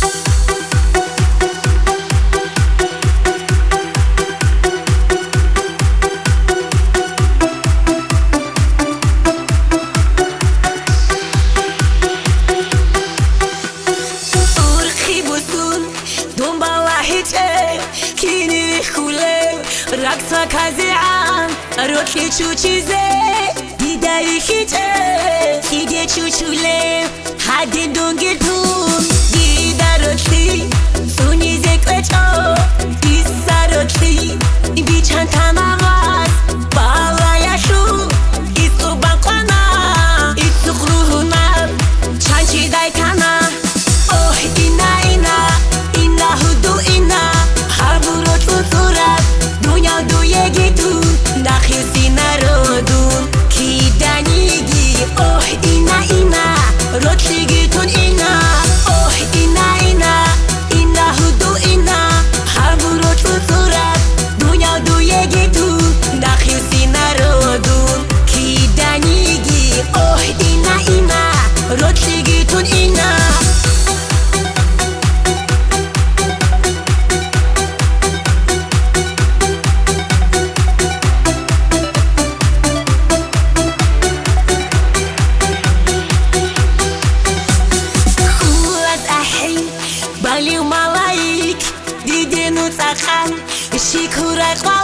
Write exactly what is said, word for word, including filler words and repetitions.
رقص کازیان روکی چو چیزه دیداری خیته خیده چو چوله حدی دونگی تون دیده روکی سونی زکوچو دیسا روکی بی چند تماغاز بالایشو ایسو بانقانا ایسو خروهونا چانچی دایتانا اوه اینا اینا اینا هدو اینا هبورو تو صورت دنیا دو یگیتون نخیسی نرودون کی دنیگی اوه اینا اینا روچیگیتون اینا اوه اینا اینا اینا هدو اینا هبورو تو صورت دنیا دو یگیتون نخیسی نرودون کی دنیگی اوه اینا اینا روچیگیتون اینا Bali umalaik, didi nu tsakan, shikurai kwa